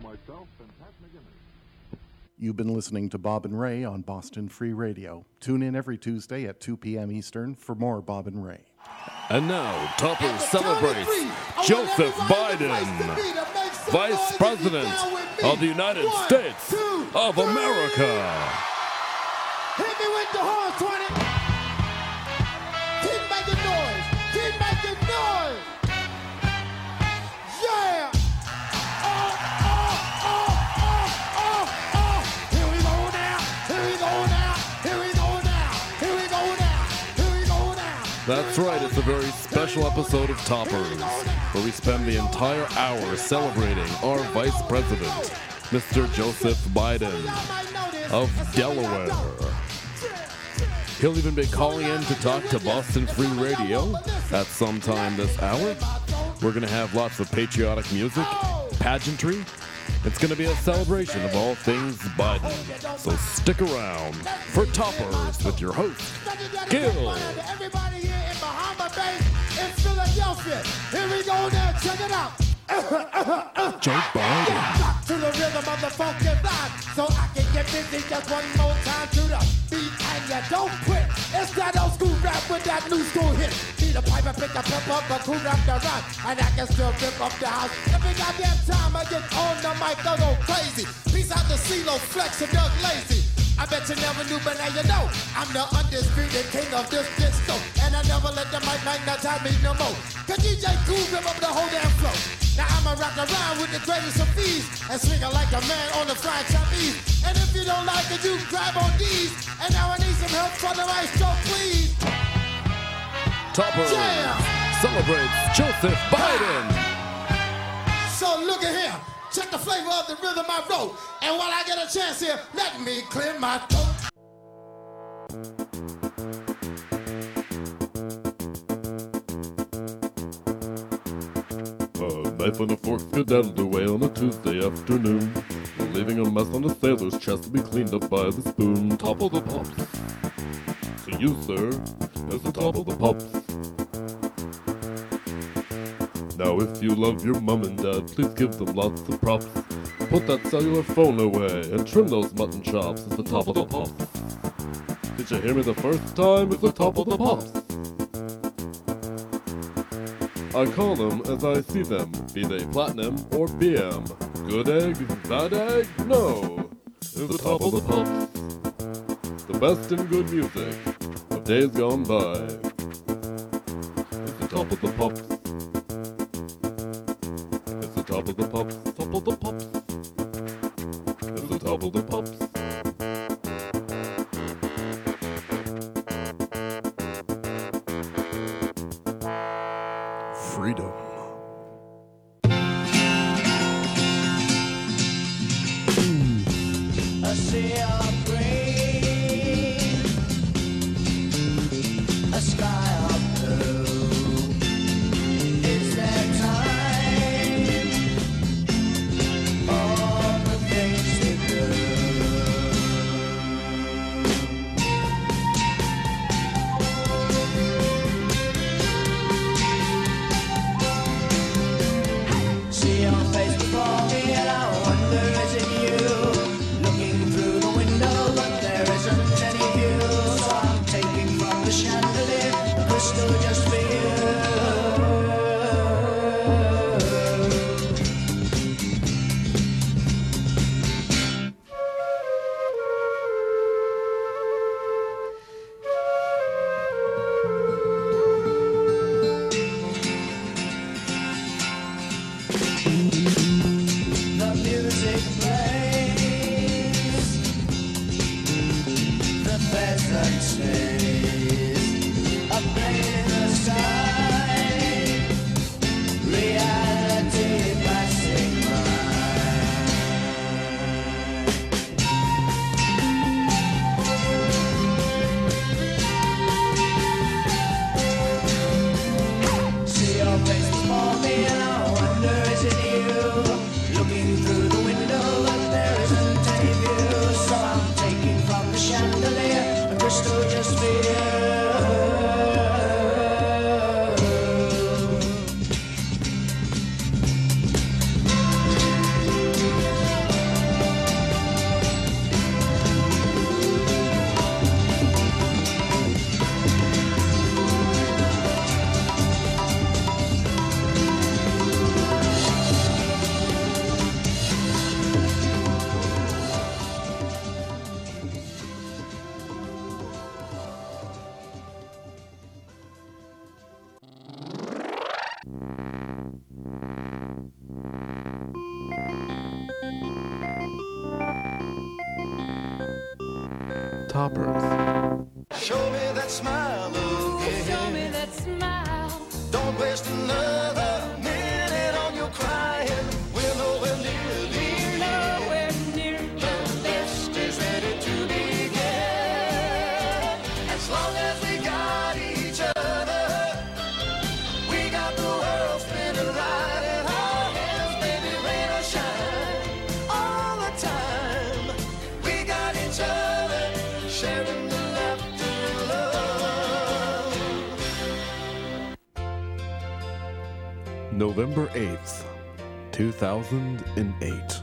myself and Pat McGinnis. You've been listening to Bob and Ray on Boston Free Radio. Tune in every Tuesday at 2 p.m. Eastern for more Bob and Ray. And now, Topper celebrates Joseph Biden, Vice President of the United States of America. Hit me with the horn, 20. Keep making noise. Keep making noise. Yeah. Here we go now. Here we go now. Here we go now. Here we go now. Here we go now. That's right, it's a very special episode of Toppers, where we spend the entire hour celebrating our Vice President, Mr. Joseph Biden of Delaware. He'll even be calling in to talk to Boston Free Radio at some time this hour. We're going to have lots of patriotic music, pageantry. It's going to be a celebration of all things Biden. So stick around for Toppers with your host, Gil. Everybody here in Bahama Bay, in Philadelphia. Here we go now. Check it out. Joe Biden. Rock to the rhythm of the funky rhyme, so I can get busy just one more time to the beat, and you don't quit. It's that old school rap with that new school hit. Need a pipe and pick a pep up, a cool rap the rhyme, and I can still rip up the house. Every goddamn time I get on the mic, I go crazy. Peace out to CeeLo, Flex, and Doug Lazy. I bet you never knew, but now you know I'm the undisputed king of this disco, and I never let the mic magnetize me no more. Cause DJ Cool rip up the whole damn flow. Now I'ma rock around with the greatest of ease and swing it like a man on the flying trapeze. And if you don't like it, you grab on these. And now I need some help from the maestro, please. Toppers celebrates Joseph Biden. So look at here. Check the flavor of the rhythm I wrote. And while I get a chance here, let me clear my throat. Knife and a fork skedaddled away on a Tuesday afternoon, leaving a mess on the sailor's chest to be cleaned up by the spoon. Top of the pops. To you, sir, is the top of the pops. Now if you love your mom and dad, please give them lots of props. Put that cellular phone away and trim those mutton chops. It's the top of the pops. Did you hear me the first time? It's the top of the pops. I call them as I see them, be they platinum or BM. Good egg, bad egg, no. It's the top of the pops. The best in good music of days gone by. It's the top of the pops. It's the top of the pops, top of the pops. It's the top of the pops. Freedom. A sea of green, a sky of blue. It's that time, all the things to do. See your face before me, and I wonder is it you looking through the window? Toppers. Show me that smile again. Show me that smile. Don't waste another minute on your crying. We're nowhere near the end. Nowhere near The list is ready to begin. As long as we got each other, we got the world spinning right in our hands. Baby, rain or shine, all the time. We got each other, sharing the laughter and love. November 8th, 2008.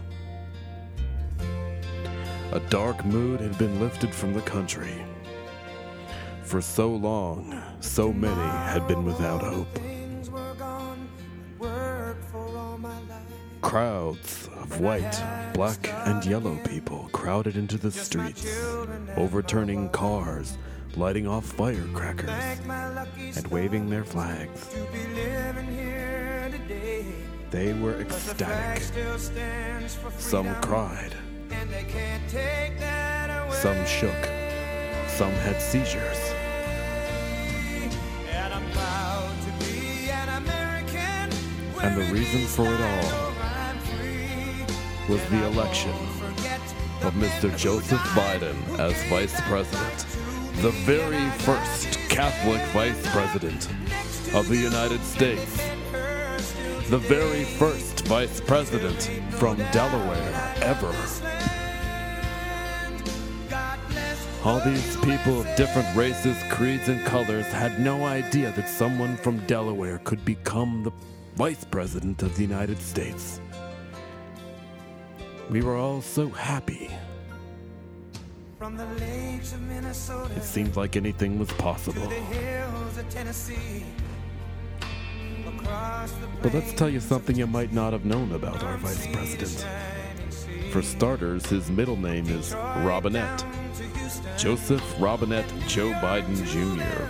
A dark mood had been lifted from the country. For so long, so many had been without hope. Crowds of white, black, and yellow people crowded into the streets, overturning cars, lighting off firecrackers, and waving their flags. They were ecstatic. Some cried. Some shook. Some had seizures. And the reason for it all was the election of Mr. Joseph Biden as Vice President, the very first Catholic Vice President of the United States, the very first Vice President from Delaware ever. All these people of different races, creeds, and colors had no idea that someone from Delaware could become the Vice President of the United States. We were all so happy. It seemed like anything was possible. But let's tell you something you might not have known about our Vice President. For starters, his middle name is Robinette. Joseph Robinette Joe Biden Jr.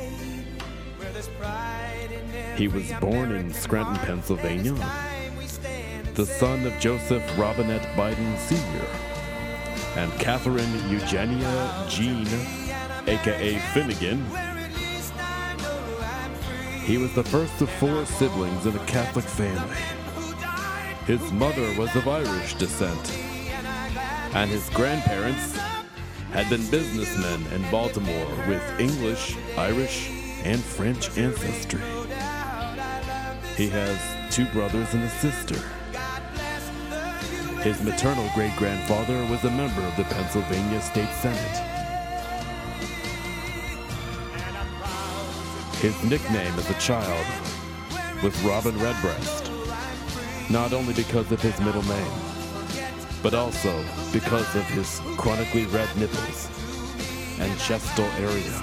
He was born in Scranton, Pennsylvania, the son of Joseph Robinette Biden Sr. and Catherine Eugenia Jean, aka Finnegan. He was the first of 4 siblings in a Catholic family. His mother was of Irish descent, and his grandparents had been businessmen in Baltimore with English, Irish, and French ancestry. He has 2 brothers and a sister. His maternal great-grandfather was a member of the Pennsylvania State Senate. His nickname as a child was Robin Redbreast, not only because of his middle name, but also because of his chronically red nipples and chestal area.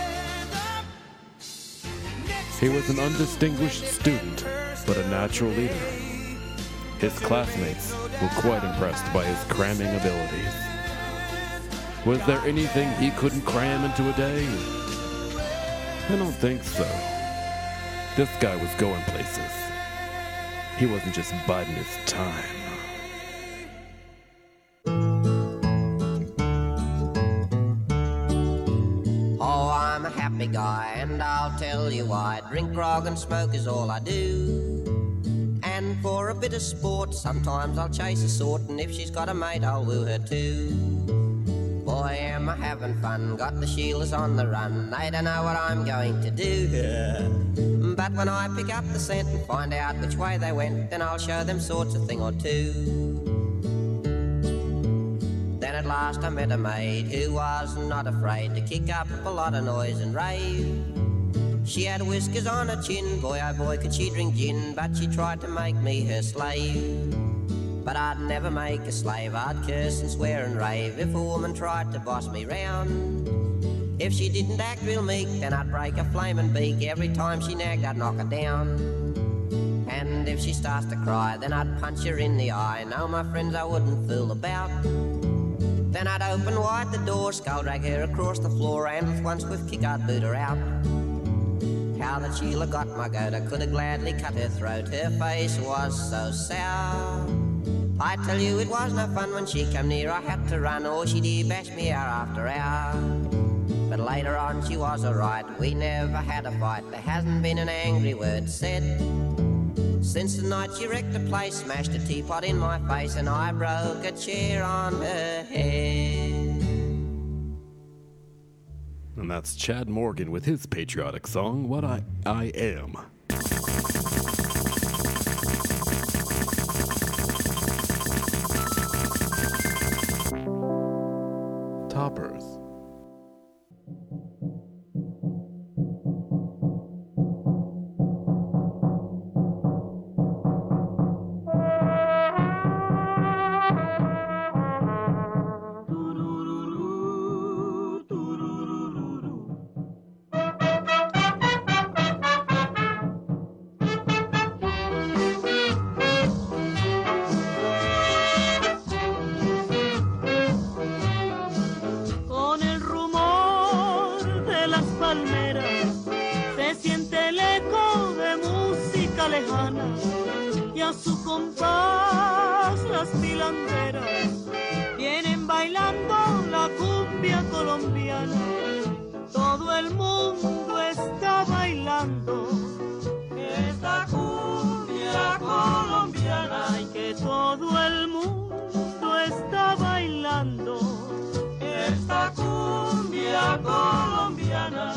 He was an undistinguished student, but a natural leader. His classmates were quite impressed by his cramming abilities. Was there anything he couldn't cram into a day? I don't think so. This guy was going places. He wasn't just biding his time. Oh, I'm a happy guy, and I'll tell you why. Drink, grog, and smoke is all I do. And for a bit of sport, sometimes I'll chase a sort, and if she's got a mate, I'll woo her too. Boy, am I having fun, got the shielders on the run, they don't know what I'm going to do. But when I pick up the scent and find out which way they went, then I'll show them sorts of thing or two. Then at last I met a maid who was not afraid to kick up a lot of noise and rave. She had whiskers on her chin, boy oh boy could she drink gin, but she tried to make me her slave. But I'd never make a slave, I'd curse and swear and rave if a woman tried to boss me round. If she didn't act real meek, then I'd break her flaming beak. Every time she nagged, I'd knock her down. And if she starts to cry, then I'd punch her in the eye. No, my friends, I wouldn't fool about. Then I'd open wide the door, skull drag her across the floor, and with one swift kick I'd boot her out. How that Sheila got my goat, I could have gladly cut her throat. Her face was so sour. I tell you it was no fun when she came near, I had to run. Oh, she did bash me hour after hour. But later on she was alright, we never had a fight. There hasn't been an angry word said since the night she wrecked the place, smashed a teapot in my face, and I broke a chair on her head. And that's Chad Morgan with his patriotic song, What I Am. Toppers. Y a su compás las pilanderas vienen bailando la cumbia colombiana. Todo el mundo está bailando esta cumbia colombiana. Y que todo el mundo está bailando esta cumbia colombiana.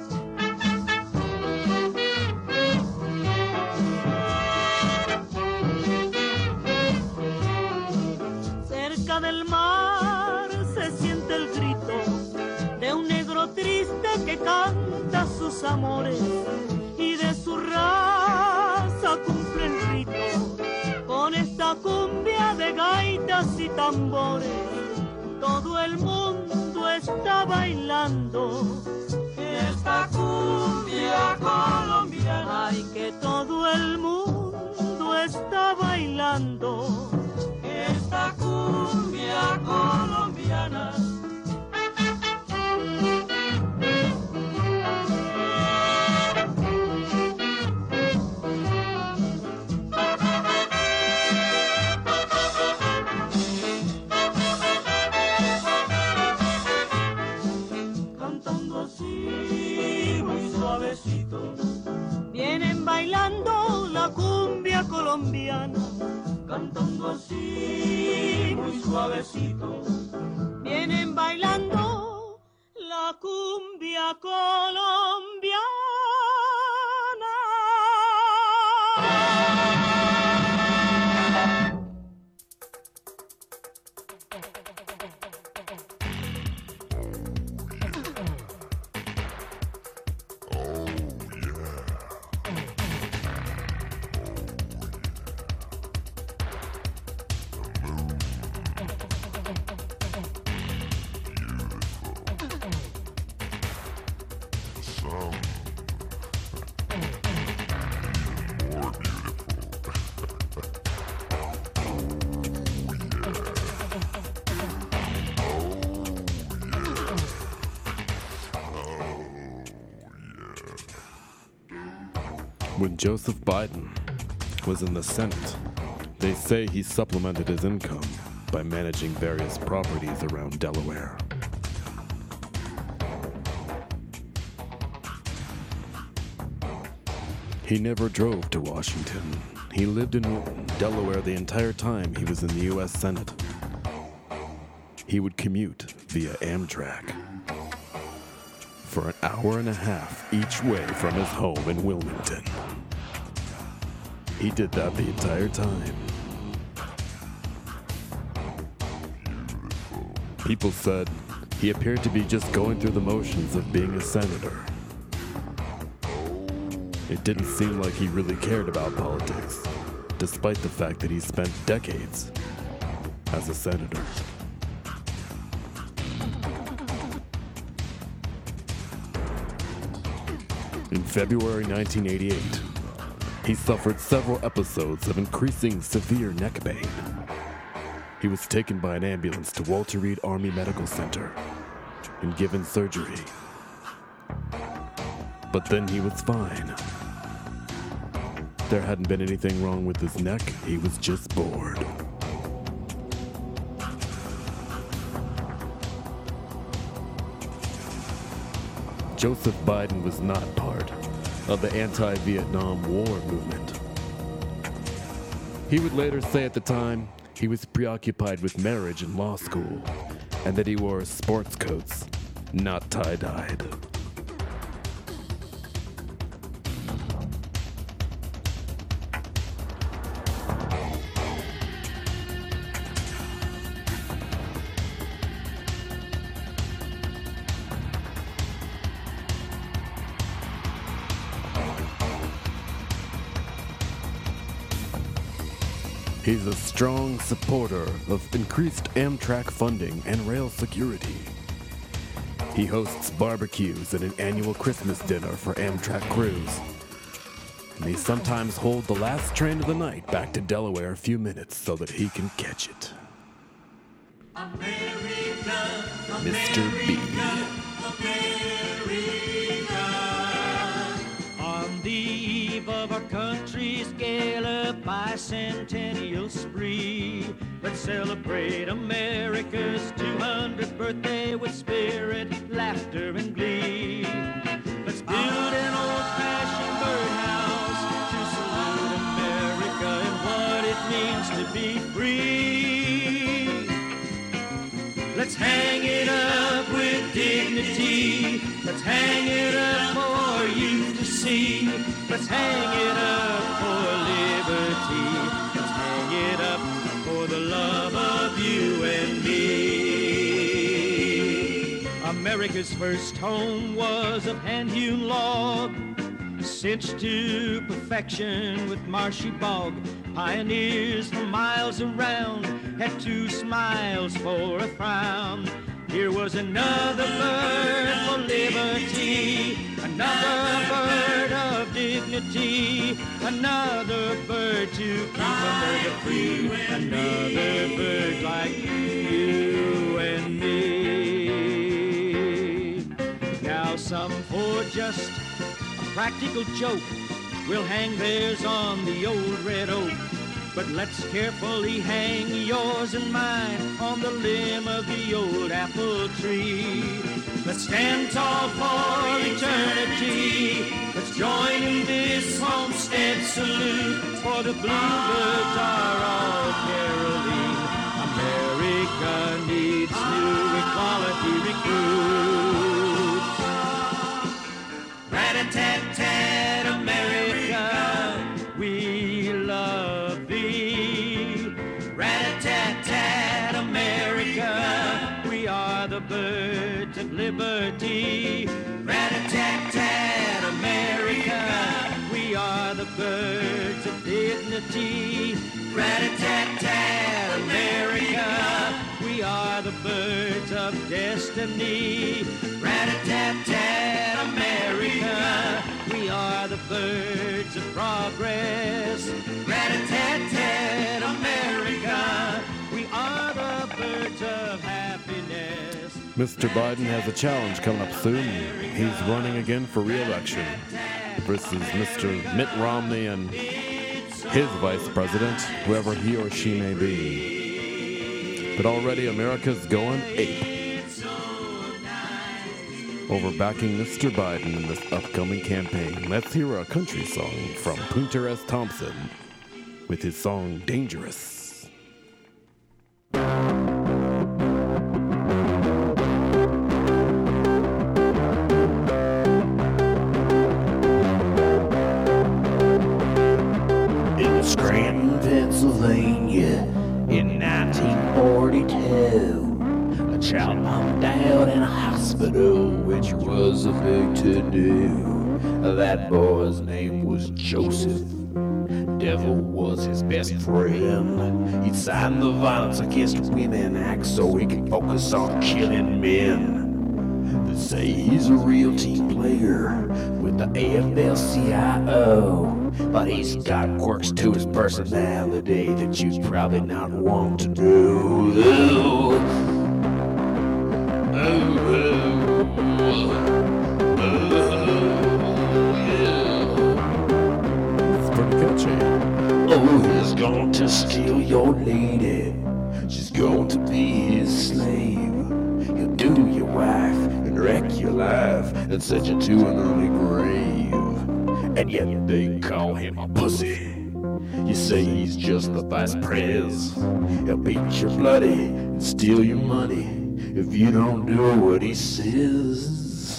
Del mar se siente el grito de un negro triste que canta sus amores y de su raza cumple el rito con esta cumbia de gaitas y tambores. Todo el mundo está bailando esta cumbia colombiana. Ay, que todo el mundo está bailando esta cumbia colombiana. Cantando así muy suavecito, vienen bailando la cumbia colombiana. Cantando así muy suavecito, vienen bailando la cumbia colombiana. When Joseph Biden was in the Senate, they say he supplemented his income by managing various properties around Delaware. He never drove to Washington. He lived in Delaware the entire time he was in the U.S. Senate. He would commute via Amtrak for an hour and a half each way from his home in Wilmington. He did that the entire time. People said he appeared to be just going through the motions of being a senator. It didn't seem like he really cared about politics, despite the fact that he spent decades as a senator. In February 1988, he suffered several episodes of increasing severe neck pain. He was taken by an ambulance to Walter Reed Army Medical Center and given surgery. But then he was fine. There hadn't been anything wrong with his neck, he was just bored. Joseph Biden was not part of the anti-Vietnam War movement. He would later say at the time he was preoccupied with marriage and law school, and that he wore sports coats, not tie-dyed. He's a strong supporter of increased Amtrak funding and rail security. He hosts barbecues and an annual Christmas dinner for Amtrak crews. And they sometimes hold the last train of the night back to Delaware a few minutes so that he can catch it. Mr. B. On the eve of our country's gala bicentennial spree, let's celebrate America's 200th birthday with spirit, laughter, and glee. Let's build an old-fashioned birdhouse to salute America and what it means to be free. Let's hang it up with dignity. Let's hang it up for you to see. Let's hang it up for liberty. Let's hang it up for the love of you and me. America's first home was of hand-hewn log, cinched to perfection with marshy bog. Pioneers for miles around had 2 smiles for a frown. Here was another bird for liberty, another bird of dignity, another bird to keep America free, another bird like you and me. Now some for just a practical joke will hang theirs on the old red oak. But let's carefully hang yours and mine on the limb of the old apple tree. Let's stand tall for eternity. Let's join in this homestead salute, for the bluebirds are all caroling. America needs new equality recruits. Rat-a-tat-tat, America, we love thee. Rat-a-tat-tat, America, we are the birds of liberty. Rat-a-tat-tat, America, we are the birds of dignity. Rat-a-tat-tat, America, we are the birds of destiny. Rat-a-tat-tat, America, we are the birds of progress. Rat-a-tat-tat, America, we are the birds of happiness. Mr. Biden has a challenge coming up soon. He's running again for re-election versus Mr. Mitt Romney and his vice president, whoever he or she may be. But already America's going ape over backing Mr. Biden in this upcoming campaign. Let's hear a country song from Punter S. Thompson with his song Dangerous. In Scranton, Pennsylvania, in 1942, a child pumped out in a hospital, which was a big to-do. That boy's name was Joseph. Devil was his best friend. He'd signed the Violence Against Women Act so he could focus on killing men. They say he's a real team player with the AFL-CIO, but he's got quirks to his personality that you'd probably not want to do. It's pretty catchy. Oh, he's going to steal your lady. She's going to be his slave. He'll do your wife and wreck your life and send you to an early grave. And yet they call him a pussy. You say he's just the vice pres. He'll beat you bloody and steal your money if you don't do what he says.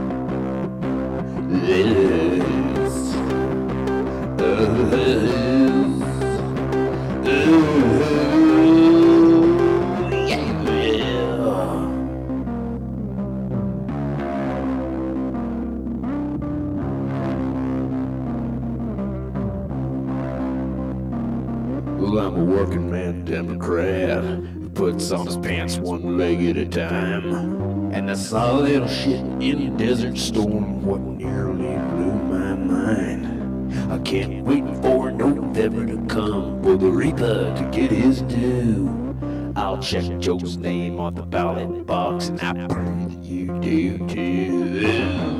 Well, I'm a working man Democrat who puts on his pants one leg at a time. And I saw a little shit in a desert storm what nearly blew my mind. I can't wait for November to come for the Reaper to get his due. I'll check Joe's name on the ballot box and I pray that you do too.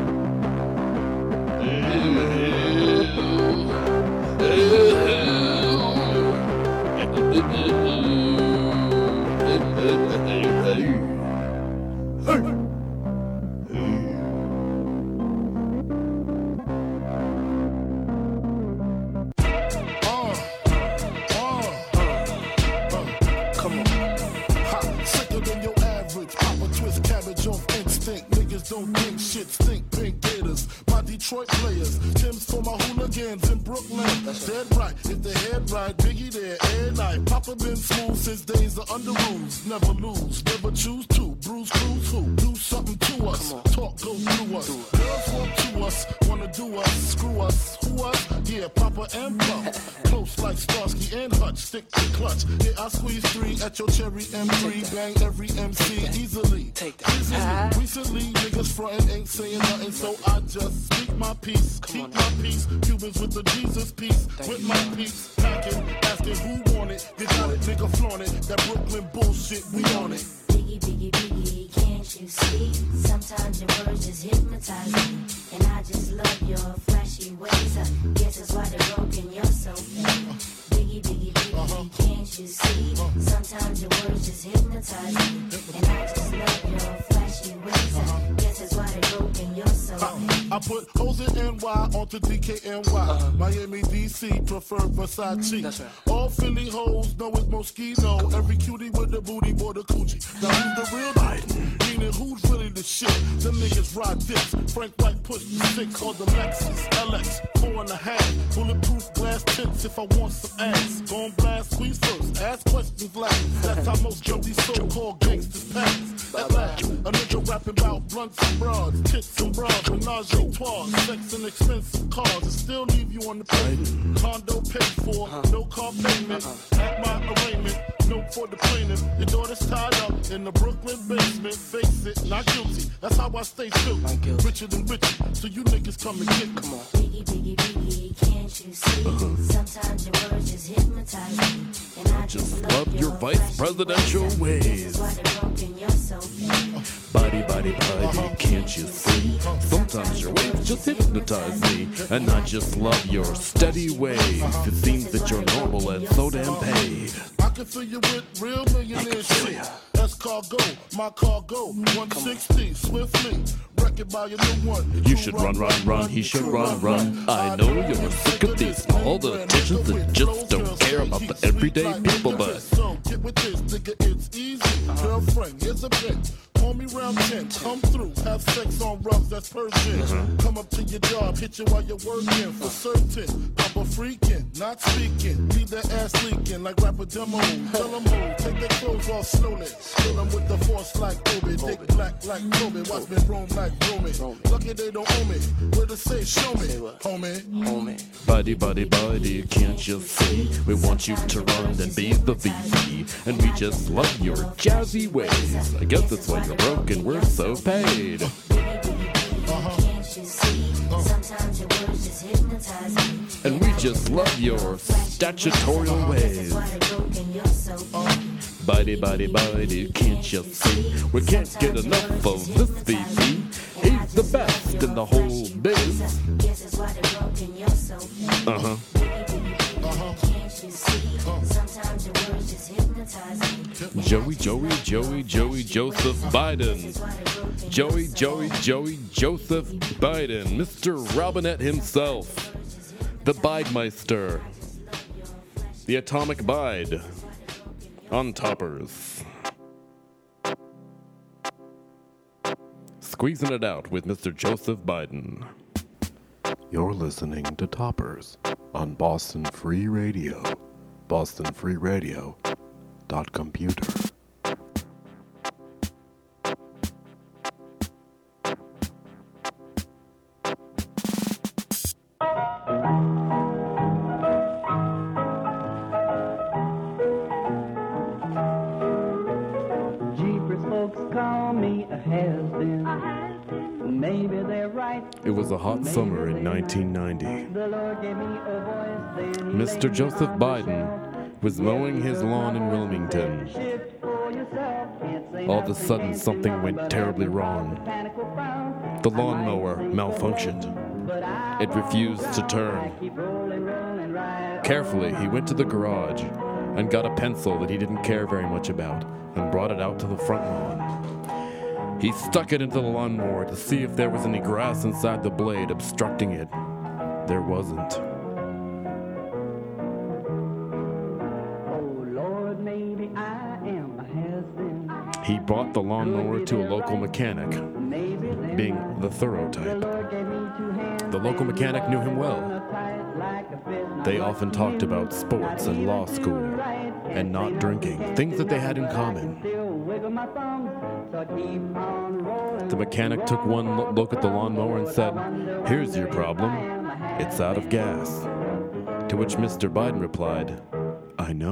Don't think shit, stink pink gators. My Detroit players, Tim's for my hooligans in Brooklyn. Dead right, if the head right, Biggie there, every night. Papa been smooth since days of under rules. Never lose, never choose to. Bruce Cruz who? Do something to us. Talk goes through us. Girls want to us, wanna do us, screw us. Who us? Yeah, Papa and Puff. Close like Starsky and Hutch, stick to clutch. Yeah, I squeeze 3 at your cherry M3. Bang every MC easily. Recently, niggas frontin' ain't saying nothing, so I just speak my peace, keep my peace. Cubans with the Jesus peace, with my peace. Packing, asking who want it. You got it, nigga, flaunt it. That Brooklyn bullshit, we on it. Biggie, biggie, biggie, can't you see? Sometimes your words just hypnotize me. And I just love your flashy ways. I guess that's why they're broken, you're so fake. Biggie, biggie, biggie, can't you see? Sometimes your words just hypnotize me. And I just love your flashy ways. I guess that's why they're broken, you're so fake. I put hoes in NY onto DKNY. Miami, DC, prefer Versace. That's right. All Philly hoes know it's Moschino. Every cutie with the booty, boy, the coochie. Now who's the real Biden? Meaning who's really the shit? Them niggas ride dicks. Frank White pushed the 6 on the Lexus LX 4.5. Bulletproof glass tips if I want some ass. Gon' blast, squeeze first, ask questions last. That's how most of these so-called gangsters pass. At last, a nigga rapping about blunts and bras, tits and bras, menage a trois, sex and expensive cars, and still leave you on the pavement. Condo paid for, no car payment. At my arraignment, note for the plaintiff. Your daughter's tied up in the Brooklyn basement. Face it, not guilty. That's how I stay true. Richer than richer, so you niggas come and get me. Biggie, biggie, biggie, can't you see? Sometimes your words just hypnotize me. And I just love your vice presidential ways. Body, body, body, can't you see? Sometimes your waves just hypnotize me. And I just love your steady ways. It seems that you're normal and so damn paid. I can fill you with real millionaire shit. That's cargo, my cargo, 160, swiftly. Wreck it by your new one. You should run, run, run, he should run, run. I know you're sick of these politicians that just don't care about the everyday people, but so get with this, nigga, it's easy. Girlfriend, here's a bit. Call me round 10, come through, have sex on rugs, that's Persian. Come up to your job, hit you while you're working. For certain, Papa freaking, not speaking. Leave that ass leaking like rapper demo. Tell them who, take their clothes off slowly. Fill them with the force like Obi. Dick black like Kobe, watch me roam like Romy. Lucky they don't owe me, where to say show me, homie. Body, body, body, can't you see? We want you to run and be the VP. And we just love your jazzy ways. I guess that's why you're broken, we're so paid. And we just love your statutorial ways. Body, body, body, can't you see? We can't get enough of this VP. He's the best in the whole biz. Sometimes your words just hypnotize. Joey Joseph Biden. Joey Joseph Biden. Mr. Robinette himself. The Bidemeister. The Atomic Bide. On Toppers. Squeezing it out with Mr. Joseph Biden. You're listening to Toppers on Boston Free Radio. BostonFreeRadio.computer. Jeepers folks call me a has-been. Maybe they're right. It was a hot summer in 1990. The Lord gave me a voice then. Mr. Joseph Biden was mowing his lawn in Wilmington. All of a sudden, something went terribly wrong. The lawnmower malfunctioned. It refused to turn. Carefully, he went to the garage and got a pencil that he didn't care very much about and brought it out to the front lawn. He stuck it into the lawnmower to see if there was any grass inside the blade obstructing it. There wasn't. He brought the lawnmower to a local mechanic, being the thorough type. The local mechanic knew him well. They often talked about sports and law school and not drinking, things that they had in common. The mechanic took one look at the lawnmower and said, "Here's your problem. It's out of gas." To which Mr. Biden replied, "I know."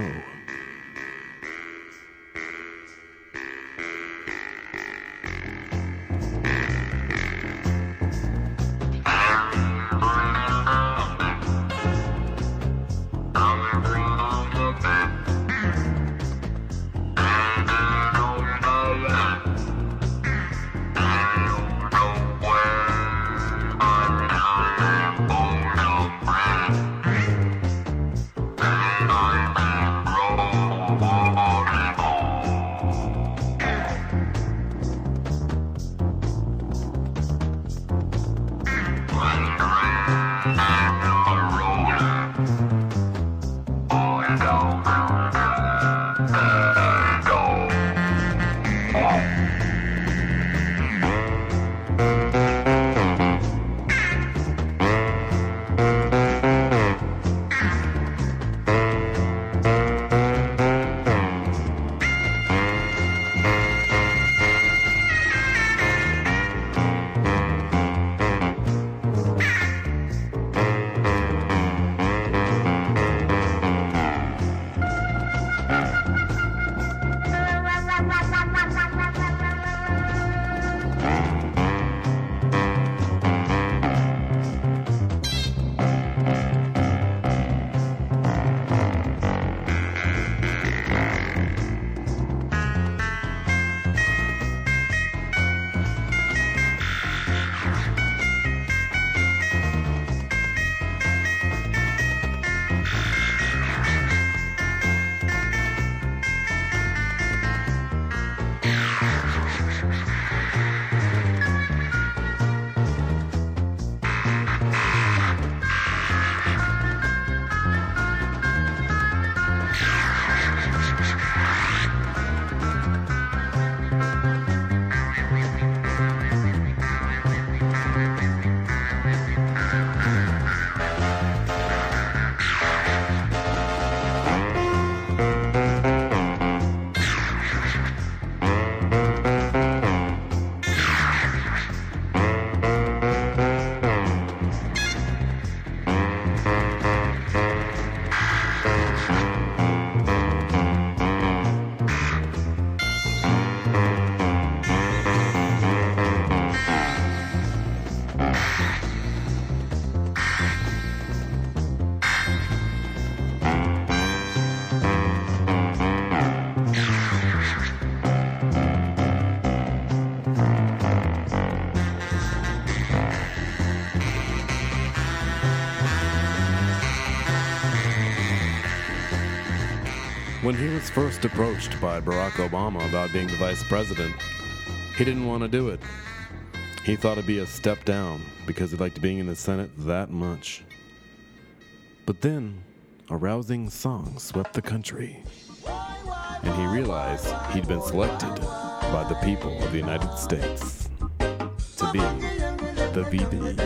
When he was first approached by Barack Obama about being the vice president, he didn't want to do it. He thought it'd be a step down because he liked being in the Senate that much. But then, a rousing song swept the country, and he realized he'd been selected by the people of the United States to be the VP.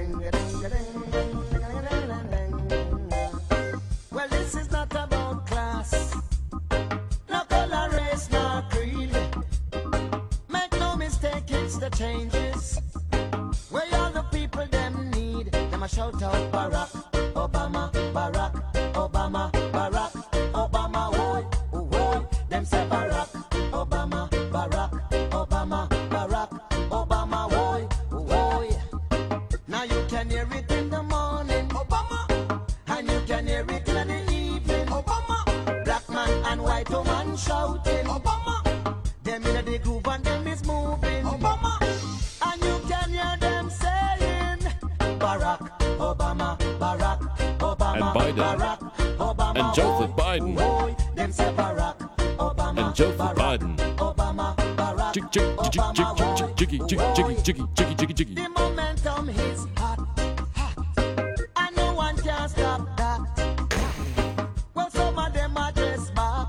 Well, this is not about class, no color, race, no creed. Make no mistake, it's the changes where all the people them need. Them a shout out Barack Obama, Barack Obama, Barack Obama, oi, oi. Them say Barack Obama, Barack Obama, Barack Obama, oi, oi. Now you can hear it in the morning, Obama, and you can hear it in the evening, Obama. Black man and white woman shouting, Obama. Them in the groove and them is moving, Obama. And you can hear them saying, Barack Obama, Barack Obama, And Biden. Barack Obama, And Joseph Biden. oi. Them say Barack Obama, And Joseph Barack Biden. Obama, Barack Jiggy, jiggy, jiggy, Obama, jiggy, jiggy, jiggy, jiggy, jiggy, jiggy, jiggy, jiggy. the momentum is hot, hot, and no one can stop that. Well, some of them are dress back,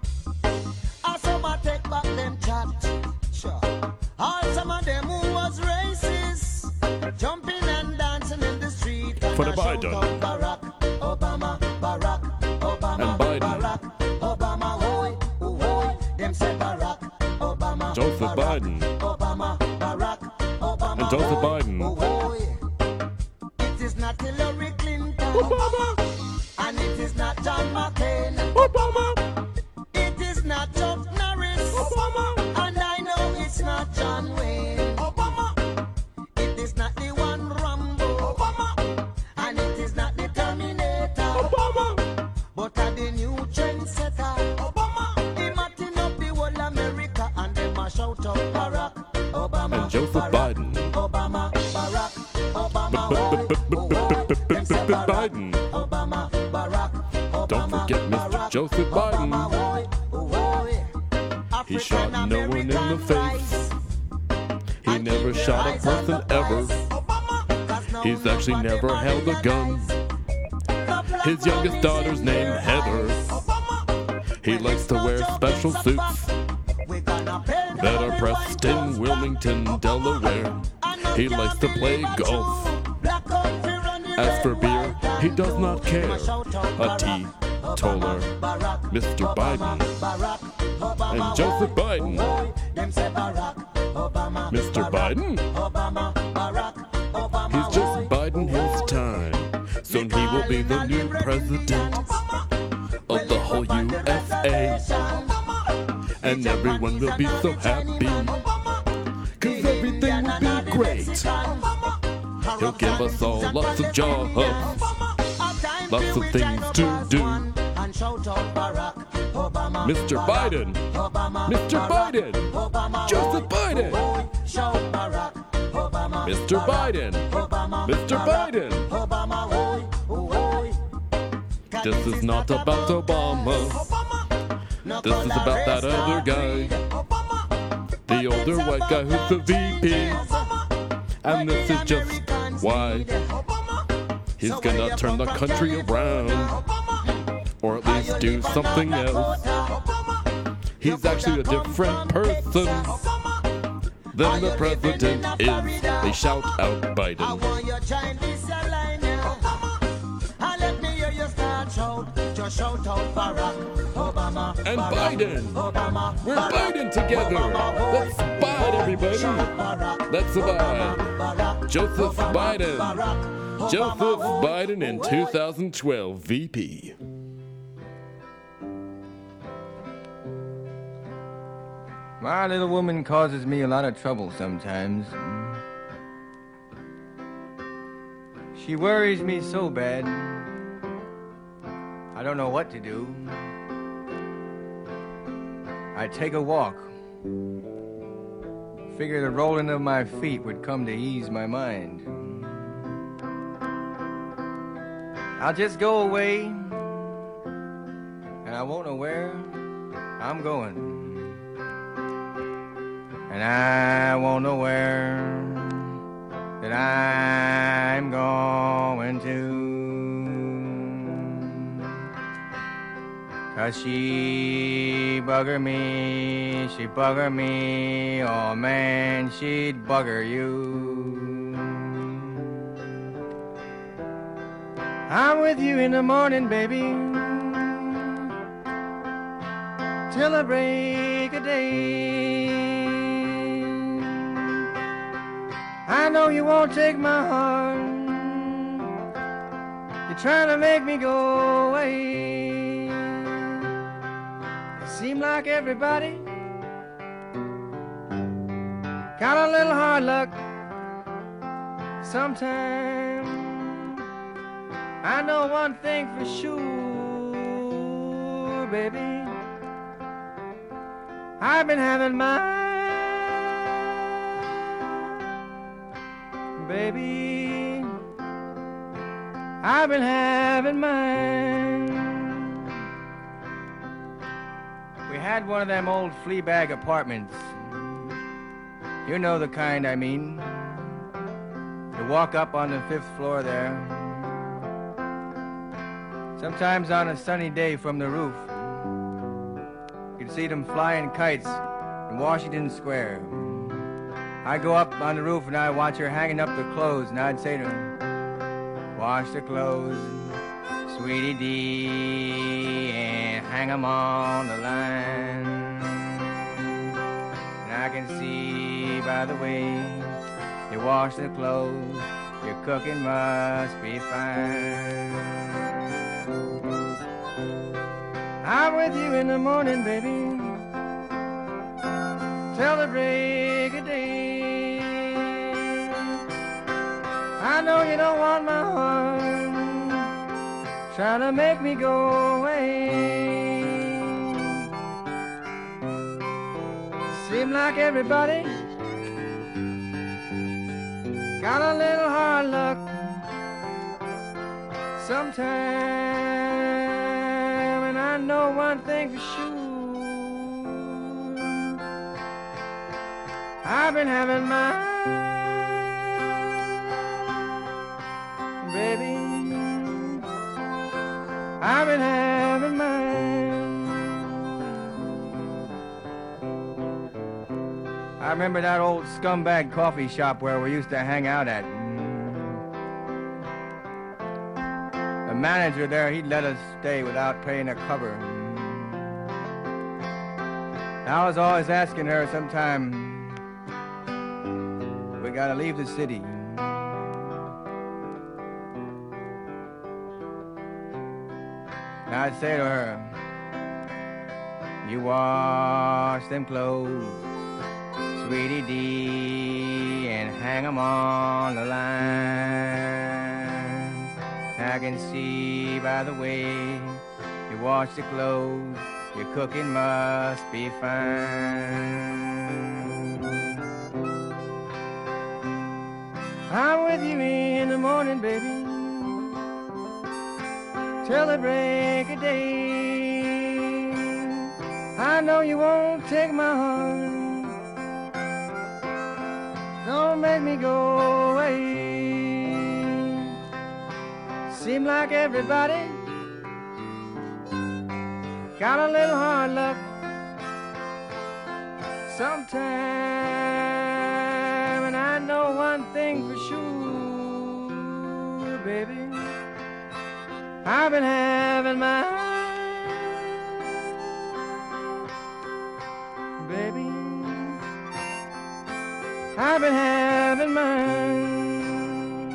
and some are take back them chat. Sure. All some of them who was racist, jumping and dancing in the street. For the And I shout Biden. out Barack Obama, Barack Obama, And Biden. Barack Obama, oi, oi. Them say Barack Obama, Joseph Barack Biden. Obama, Barack Obama, And Joseph oi, Biden. oi. It is not Hillary Clinton, and it is not John McCain, it is not Chuck Norris, and I know it's not John Wayne, it is not the one Rambo, and it is not the Terminator, but are the new trendsetter. He matting up the whole America, and them a shout out Barack Obama, And Joseph Barack Biden. Obama, Barack Obama, oi, oi. Them say Biden. Obama, Barack Obama, Don't forget Mr. Barack Joseph Biden. Obama, oi, oi. He shot no one in the African-American face. He never shot a person ever. He's actually never held a gun. His youngest daughter's named Heather. He likes to wear special suits that are pressed in Wilmington, Delaware. He likes to play golf. As for beer, he does not care. A teetotaler, Mr. Biden. And Joseph Biden. Mr. Biden? He's just biding his time. Soon he will be the new president of the whole USA. And everyone will be so happy, 'cause everything will be great. He'll give us all lots of jobs, lots of things to do. Mr. Biden, Mr. Biden, Joseph Biden, Mr. Biden, Mr. Biden. This is not about Obama. This is about that other guy, the older white guy who's the VP. And this is just why he's gonna turn the country around, or at least do something else. He's actually a different person than the president is. They shout out Biden. And Biden. We're Biden together. Let's bide, everybody. Let's abide. Joseph Biden. Joseph Biden in 2012 VP. My little woman causes me a lot of trouble sometimes. She worries me so bad, I don't know what to do. I take a walk. Figure the rolling of my feet would come to ease my mind. I'll just go away and I won't know where I'm going. And I won't know where that I'm going to. 'Cause she bugger me, oh man, she'd bugger you. I'm with you in the morning, baby, till the break of day. I know you won't take my heart, you're trying to make me go away. Seem like everybody got a little hard luck sometime. I know one thing for sure, baby, I've been having mine. Baby, I've been having mine. We had one of them old flea bag apartments. You know the kind I mean. You walk up on the 5th floor there. Sometimes on a sunny day from the roof, you'd see them flying kites in Washington Square. I'd go up on the roof and I'd watch her hanging up the clothes, and I'd say to her, wash the clothes, sweetie dee, and hang 'em on the line. And I can see by the way you wash the clothes, your cooking must be fine. I'm with you in the morning, baby, till the break of day. I know you don't want my heart, trying to make me go away. Seem like everybody got a little hard luck sometime, and I know one thing for sure, I've been having mine. Baby, I've been having mine. I remember that old scumbag coffee shop where we used to hang out at. The manager there, he'd let us stay without paying a cover. I was always asking her sometime, we gotta leave the city. And I'd say to her, you wash them clothes, sweetie dee, and hang 'em on the line. I can see by the way you wash the clothes, your cooking must be fine. I'm with you in the morning, baby, till the break of day. I know you won't take my heart, don't make me go away. Seem like everybody got a little hard luck sometime, and I know one thing for sure, baby, I've been having mine. Baby, I've been having mine.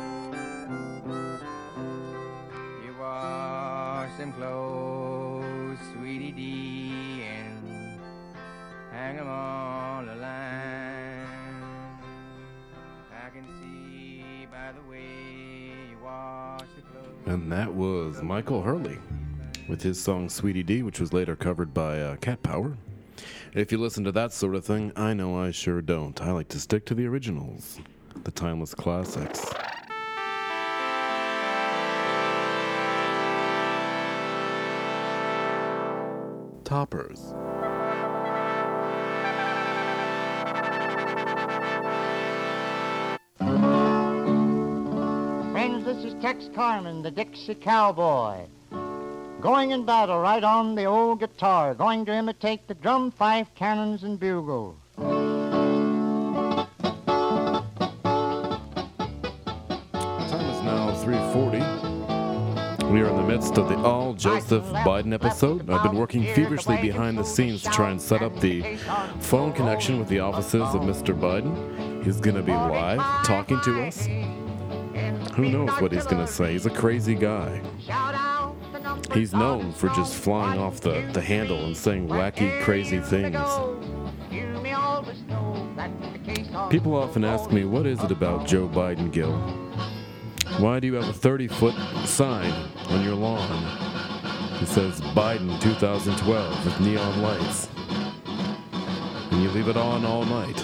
You wash them clothes, sweetie dee, and hang 'em on the line. I can see by the way you wash the clothes. And that was Michael Hurley with his song Sweetie Dee, which was later covered by Cat Power. If you listen to that sort of thing, I know I sure don't. I like to stick to the originals, the timeless classics. Toppers. Friends, this is Tex Carmen, the Dixie Cowboy. Going in battle right on the old guitar, going to imitate the drum, fife, cannons, and bugles. Time is now 3:40. We are in the midst of the all Joseph Biden episode. I've been working feverishly behind the scenes to try and set up the phone connection with the offices of Mr. Biden. He's going to be live talking to us. Who knows what he's going to say? He's a crazy guy. He's known for just flying off the handle and saying wacky, crazy things. People often ask me, what is it about Joe Biden, Gil? Why do you have a 30-foot sign on your lawn? It says Biden 2012 with neon lights. And you leave it on all night.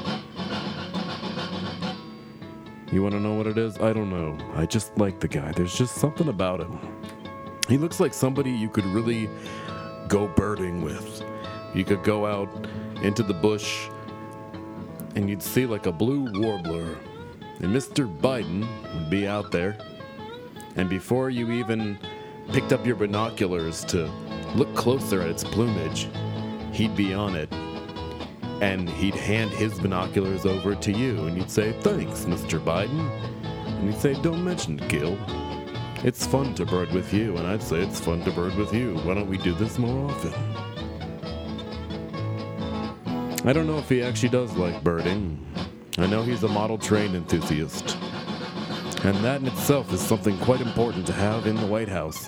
You want to know what it is? I don't know. I just like the guy. There's just something about him. He looks like somebody you could really go birding with. You could go out into the bush and you'd see like a blue warbler. And Mr. Biden would be out there. And before you even picked up your binoculars to look closer at its plumage, he'd be on it. And he'd hand his binoculars over to you. And you'd say, thanks, Mr. Biden. And he'd say, don't mention it, Gil. It's fun to bird with you. And I'd say, it's fun to bird with you. Why don't we do this more often? I don't know if he actually does like birding. I know he's a model train enthusiast. And that in itself is something quite important to have in the White House.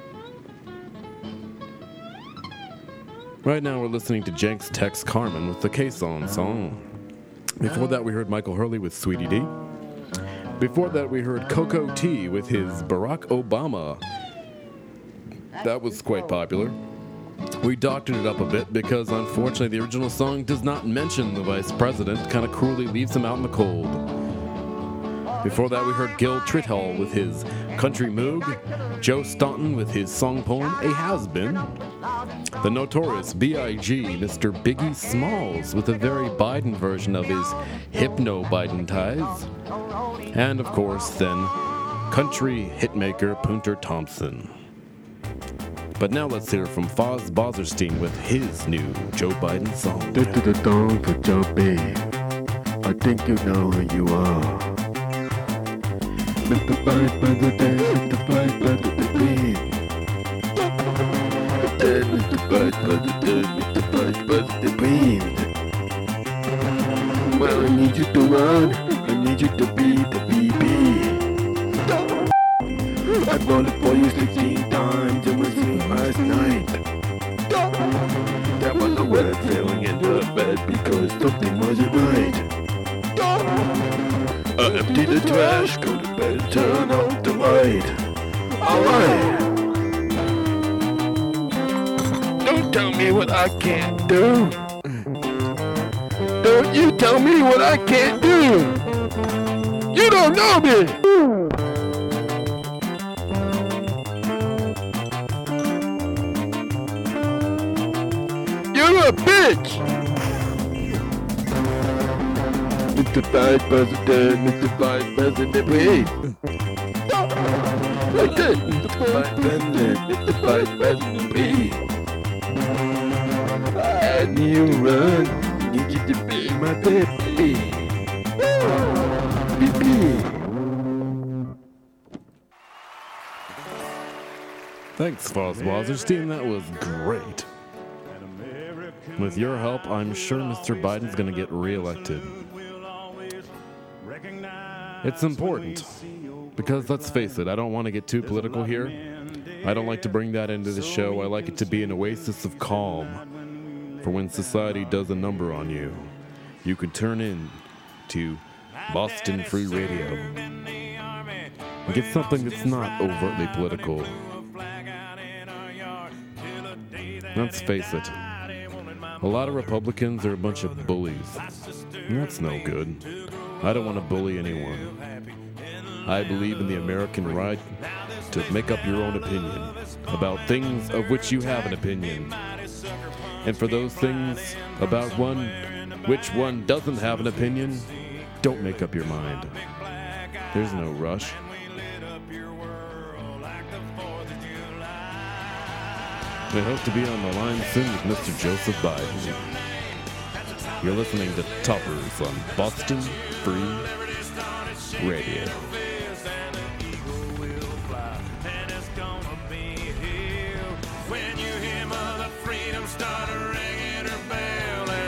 Right now we're listening to Jenks Tex Carmen with the K-Song song. Before that we heard Michael Hurley with Sweetie D. Before that we heard Coco T with his Barack Obama. That was quite popular. We doctored it up a bit because unfortunately the original song does not mention the vice president, kind of cruelly leaves him out in the cold. Before that we heard Gil Trithall with his Country Moog, Joe Staunton with his song poem A Has-Been, the notorious B.I.G. Mr. Biggie Smalls with a very Biden version of his Hypno-Biden ties, and of course then country hitmaker Punter Thompson. But now let's hear from Foz Bozerstein with his new Joe Biden song. Dong for Joe B. I think you know who you are. Mr. Vice President, Mr. Vice President, please. Mr. Vice President, Mr. Vice President, please. Well, I need you to run. I need you to be the VP. I voted for you 16 times in my sleep last night. That was a weather feeling into the bed because something wasn't right. I empty the trash, go to bed, turn off the light. Alright. Don't tell me what I can't do. Don't you tell me what I can't do. You don't know me. You're a bitch! Mr. Vice President, Mr. Vice President, please! Like that, Mr. Vice President, Mr. Vice President, please! I need you to run, I need you to be my baby! Baby! Thanks, Foz Bozerstein, that was great. With your help, I'm sure Mr. Biden's going to get reelected. It's important, because let's face it, I don't want to get too political here. I don't like to bring that into the show. I like it to be an oasis of calm for when society does a number on you. You can turn in to Boston Free Radio and get something that's not overtly political. Let's face it. A lot of Republicans are a bunch of bullies, and that's no good. I don't want to bully anyone. I believe in the American right to make up your own opinion about things of which you have an opinion. And for those things about one, which one doesn't have an opinion, don't make up your mind. There's no rush. We hope to be on the line soon with Mr. Joseph Biden. You're listening to Toppers on Boston Free Radio. When you hear Mother Freedom start ringing her bell.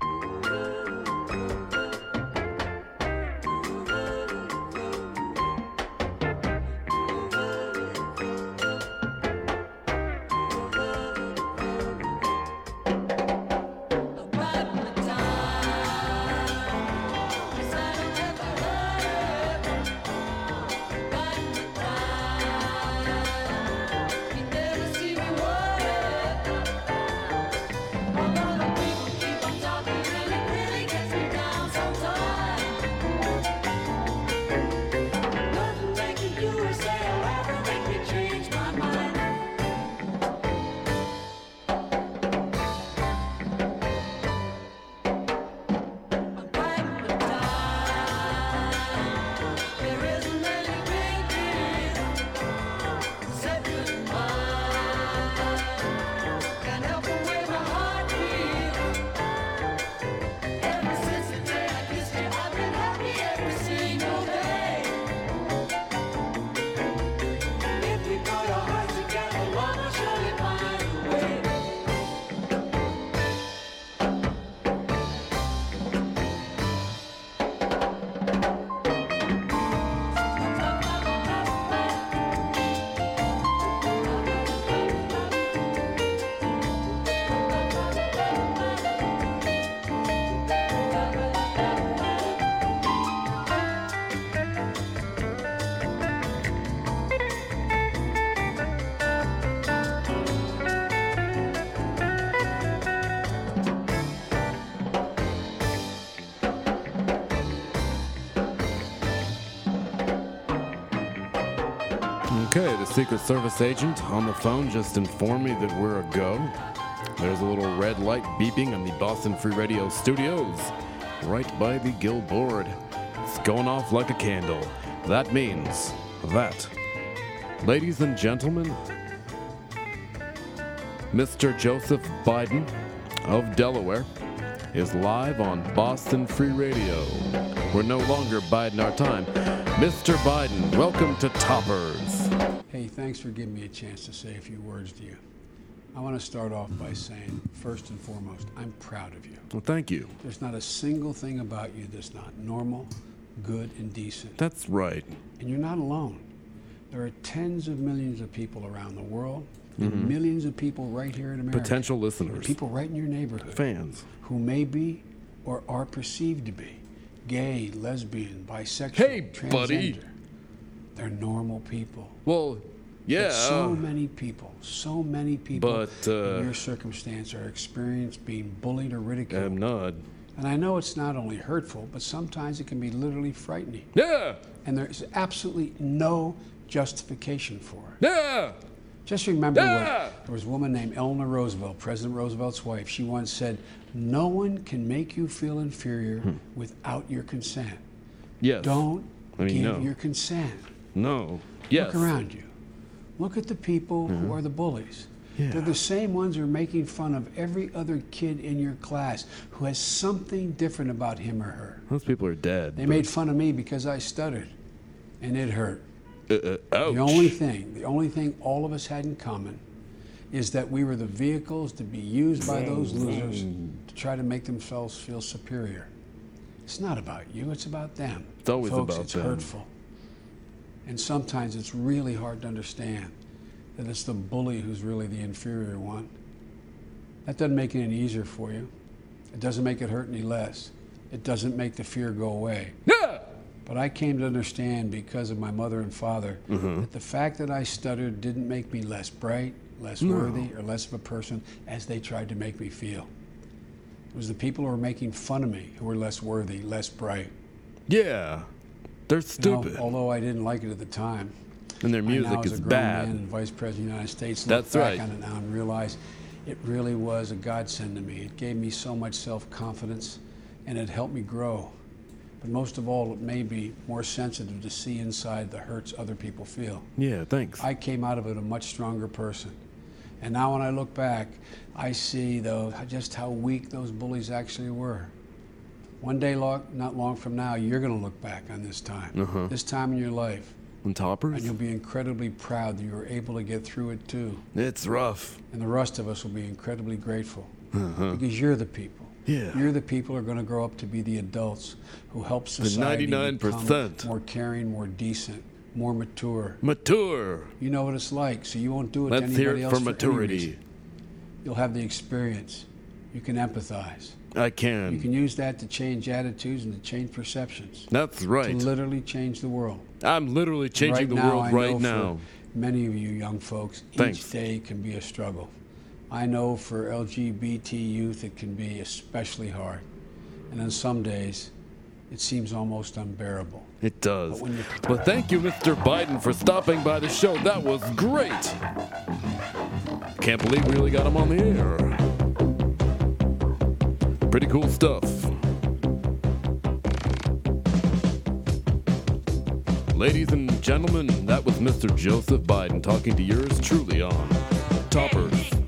Okay, the Secret Service agent on the phone just informed me that we're a go. There's a little red light beeping in the Boston Free Radio studios, right by the Gill board. It's going off like a candle. That means that, ladies and gentlemen, Mr. Joseph Biden of Delaware is live on Boston Free Radio. We're no longer biding our time. Mr. Biden, welcome to Toppers. Hey, thanks for giving me a chance to say a few words to you. I want to start off by saying, first and foremost, I'm proud of you. Well, thank you. There's not a single thing about you that's not normal, good, and decent. That's right. And you're not alone. There are tens of millions of people around the world, and Mhm. millions of people right here in America. Potential listeners. People right in your neighborhood. Fans. Who may be or are perceived to be gay, lesbian, bisexual, Hey, transgender. buddy. They're normal people. Well, yeah. But so many people But, in your circumstance are experiencing being bullied or ridiculed. I'm not. And I know it's not only hurtful, but sometimes it can be literally frightening. Yeah. And there's absolutely no justification for it. Yeah. Just remember Yeah. there was a woman named Eleanor Roosevelt, President Roosevelt's wife. She once said, "No one can make you feel inferior without your consent." Yes. Don't I mean, give no. your consent. No. Yes. Look around you. Look at the people who are the bullies. Yeah. They're the same ones who are making fun of every other kid in your class who has something different about him or her. Those people are dead. They made fun of me because I stuttered, and it hurt. Ouch. The only thing all of us had in common is that we were the vehicles to be used by those losers to try to make themselves feel superior. It's not about you, it's about them. It's always Folks, about it's them. hurtful. And sometimes it's really hard to understand that it's the bully who's really the inferior one. That doesn't make it any easier for you. It doesn't make it hurt any less. It doesn't make the fear go away. Yeah. But I came to understand because of my mother and father Mhm. that the fact that I stuttered didn't make me less bright, less No. worthy, or less of a person as they tried to make me feel. It was the people who were making fun of me who were less worthy, less bright. Yeah. They're You know, stupid. although I didn't like it at the time. And their I now, music as is a grown bad. man and Vice President of the United States, That's look back right. on it now and realize It really was a godsend to me. It gave me so much self-confidence, and it helped me grow. But most of all, it made me more sensitive to see inside the hurts other people feel. Yeah, thanks. I came out of it a much stronger person. And now when I look back, I see, though, just how weak those bullies actually were. One day, not long from now, you're going to look back on this time, this time in your life. And Toppers? And you'll be incredibly proud that you were able to get through it, too. It's rough. And the rest of us will be incredibly grateful. Because you're the people. Yeah. You're the people who are going to grow up to be the adults who help society The 99%. become more caring, more decent, more mature. Mature. You know what it's like, so you won't do it Let's to anybody hear it else for any maturity. reason. You'll have the experience. You can empathize. I can. You can use that to change attitudes and to change perceptions. That's right. To literally change the world. I'm literally changing the world right now. For many of you young folks, Thanks. each day can be a struggle. I know for LGBT youth it can be especially hard. And on some days, it seems almost unbearable. It does. Well, thank you, Mr. Biden, for stopping by the show. That was great. Can't believe we really got him on the air. Pretty cool stuff. Ladies and gentlemen, that was Mr. Joseph Biden talking to yours truly on Toppers.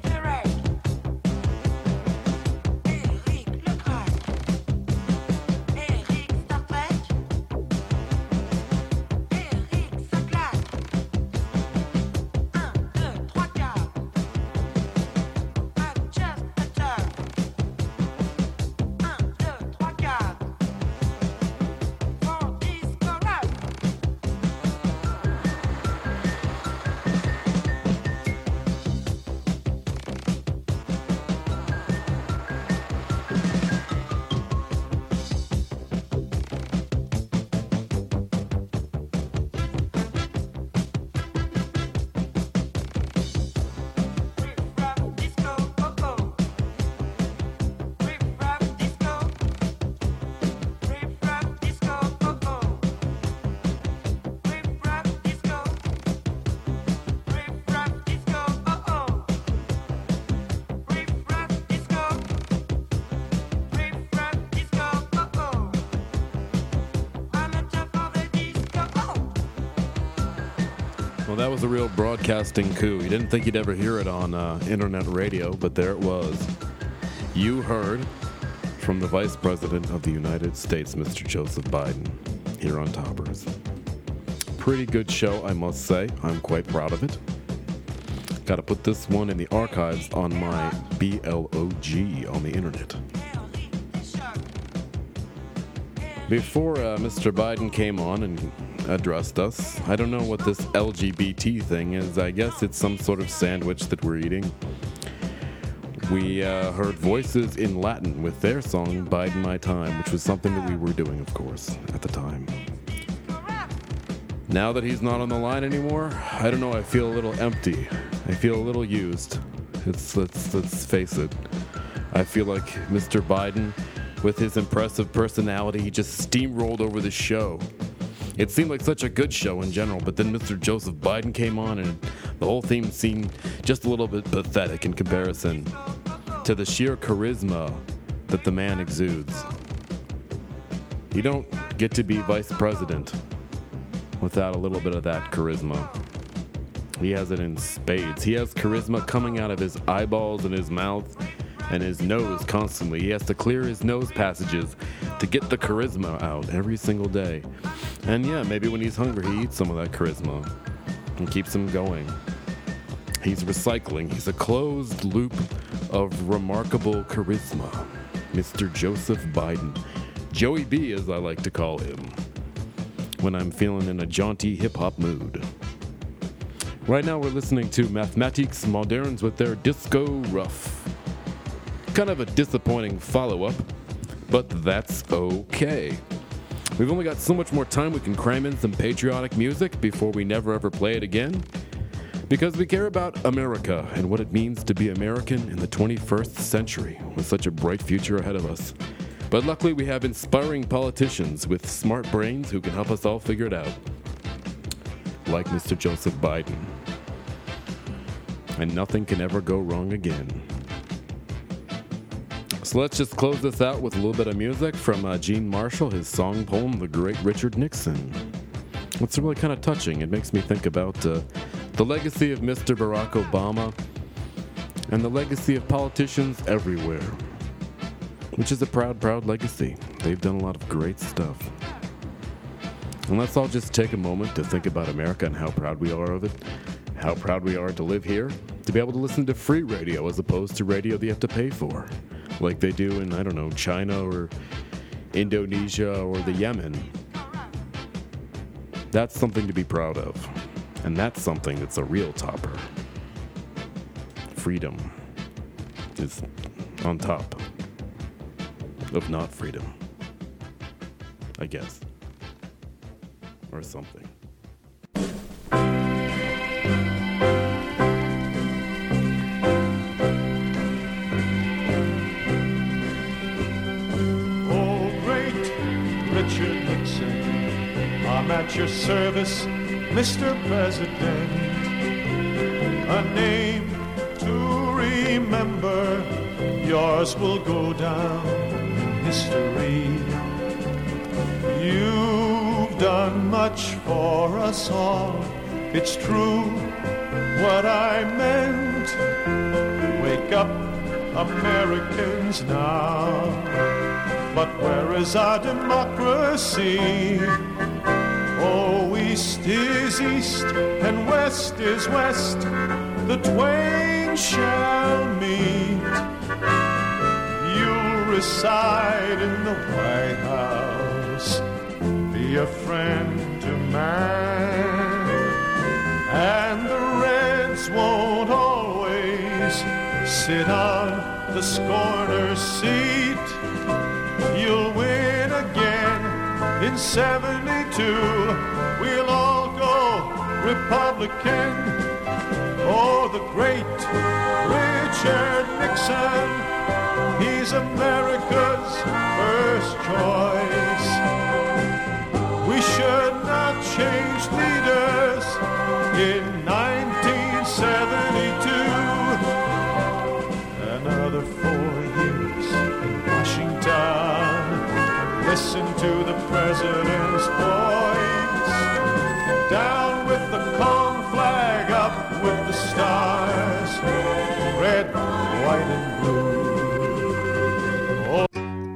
Well, that was a real broadcasting coup. You didn't think you'd ever hear it on internet radio, but there it was. You heard from the Vice President of the United States, Mr. Joseph Biden, here on Toppers. Pretty good show, I must say. I'm quite proud of it. Got to put this one in the archives on my BLOG on the internet. Before Mr. Biden came on and addressed us, I don't know what this LGBT thing is. I guess it's some sort of sandwich that we're eating. We heard Voices in Latin with their song Biden My Time, which was something that we were doing, of course, at the time. Now that he's not on the line anymore, I don't know, I feel a little empty. I feel a little used. Let's face it. I feel like Mr. Biden, with his impressive personality, he just steamrolled over the show. It seemed like such a good show in general, but then Mr. Joseph Biden came on and the whole theme seemed just a little bit pathetic in comparison to the sheer charisma that the man exudes. You don't get to be vice president without a little bit of that charisma. He has it in spades. He has charisma coming out of his eyeballs and his mouth and his nose constantly. He has to clear his nose passages to get the charisma out every single day. And yeah, maybe when he's hungry, he eats some of that charisma and keeps him going. He's recycling. He's a closed loop of remarkable charisma. Mr. Joseph Biden. Joey B, as I like to call him, when I'm feeling in a jaunty hip-hop mood. Right now we're listening to Mathematiques Modernes with their Disco Rough. Kind of a disappointing follow-up, but that's okay. We've only got so much more time we can cram in some patriotic music before we never ever play it again. Because we care about America and what it means to be American in the 21st century with such a bright future ahead of us. But luckily we have inspiring politicians with smart brains who can help us all figure it out. Like Mr. Joseph Biden. And nothing can ever go wrong again. So let's just close this out with a little bit of music from Gene Marshall, his song poem, The Great Richard Nixon. It's really kind of touching. It makes me think about the legacy of Mr. Barack Obama and the legacy of politicians everywhere, which is a proud, proud legacy. They've done a lot of great stuff. And let's all just take a moment to think about America and how proud we are of it, how proud we are to live here, to be able to listen to free radio as opposed to radio that you have to pay for, like they do in, I don't know, China or Indonesia or the Yemen. That's something to be proud of. And that's something that's a real topper. Freedom is on top of not freedom, I guess. Or something. Oh, great Richard Nixon, I'm at your service, Mr. President. A name to remember, yours will go down in history. You've done much for us all, it's true what I meant. Wake up, Americans, now. But where is our democracy? Oh, east is east and west is west, the twain shall meet. You'll reside in the White House, be a friend to man, and the Reds won't always sit on the scorner's seat. You'll win again in 72. We'll all go Republican. Oh, the great Richard Nixon, he's America's first choice. We should not change leaders in 1972. Another 4 years in Washington. Listen to the president's voice. Down with the Kong flag, up with the stars. Red, white, and blue. Oh.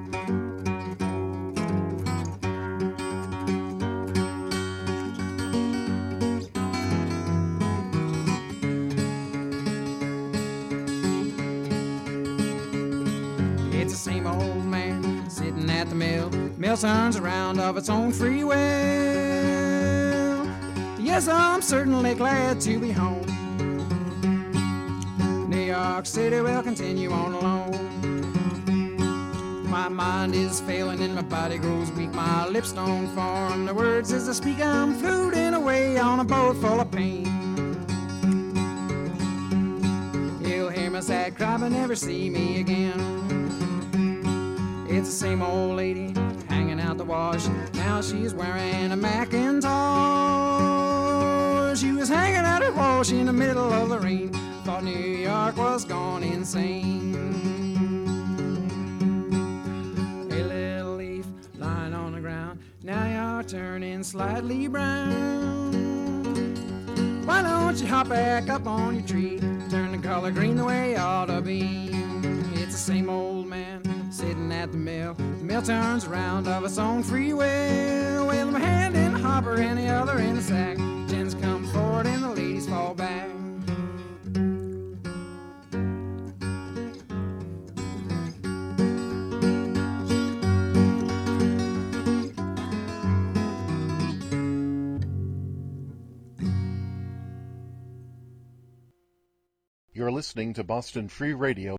It's the same old man sitting at the mill. Mill turns around of its own free will. Yes, I'm certainly glad to be home. New York City will continue on alone. My mind is failing and my body grows weak. My lips don't form the words as I speak. I'm floating away on a boat full of pain. You'll hear my sad cry but never see me again. It's the same old lady hanging out the wash. Now she's wearing a Macintosh. She was hanging out at wash in the middle of the rain. Thought New York was gone insane. A little leaf lying on the ground. Now you're turning slightly brown. Why don't you hop back up on your tree? Turn the color green the way it ought to be. It's the same old man sitting at the mill. The mill turns around of its own free will. Well, my hand in the hopper and the other in the sack. Gents come forward and the ladies fall back. You're listening to Boston Free Radio.